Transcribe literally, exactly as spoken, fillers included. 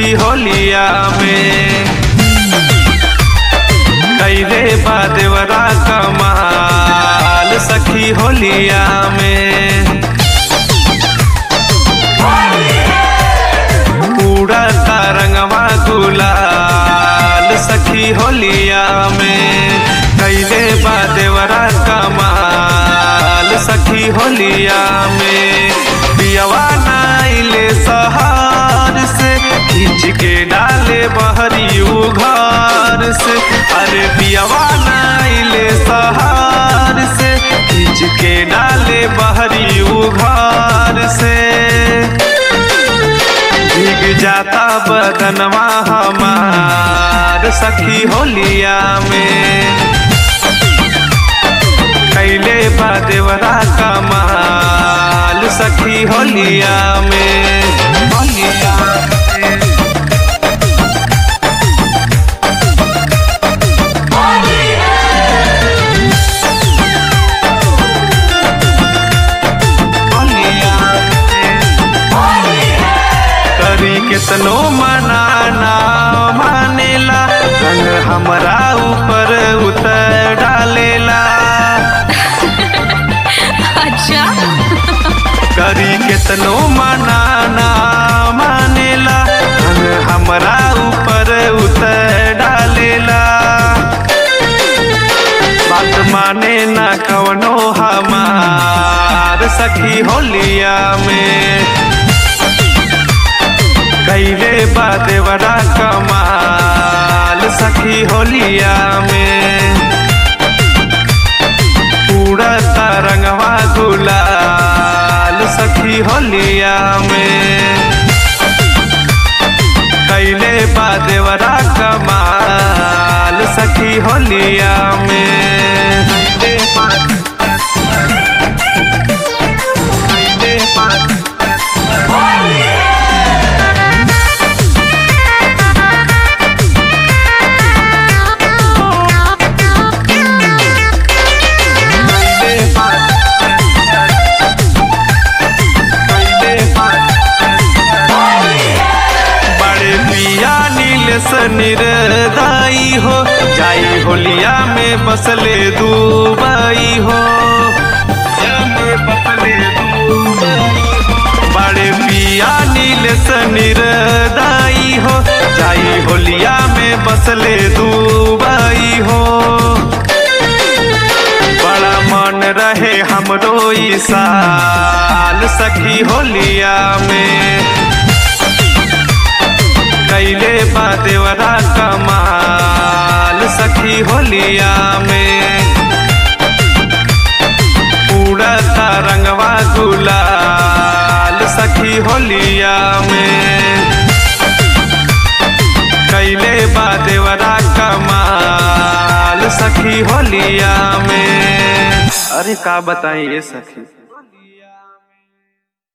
सखी होलिया में। कैले बा देवरा कमाल सखी होलिया में। पूरा रंगवा गुलाल सखी होलिया में। कैले बा देवरा कमाल सखी होलिया में। पियवा नाइले सहार से खींच के डाले बहरी उघार से। अरे पियवा नाइले सहार से खींच के डाले बहरी उघार से। भीग जाता बदनवा हमार सखी होलिया में। कैले बा देवरा कमाल सखी होलिया में। होलिया में करी केतनो मनाना मानेला रंग हमरा ऊपर उतर डालेला। अच्छा करी केतनो मनाना मानेला रंग हमरा ऊपर उतर डालेला। बात माने ना कवनो हमार सखी होलिया में। कैले बा देवरा कमाल सखी होलिया में। पूरा रंगवा गुलाल सखी होलिया में। कैले बा देवरा कमाल सखी होलिया में। कैले बा कैले बा निर्दाई हो जाई होलिया में बसले दुबई हो। बड़े पिया नील से निर्दाई हो जाई होलिया में बसले दुबई हो। बड़ा मन रहे हमरो ई साल सखी होलिया में। कैले बा देवरा कमाल सखी होलिया में। पूरा रंगवा गुलाल सखी होलिया में। कैले बा देवरा कमाल सखी होलिया में। अरे का बताई ये सखी।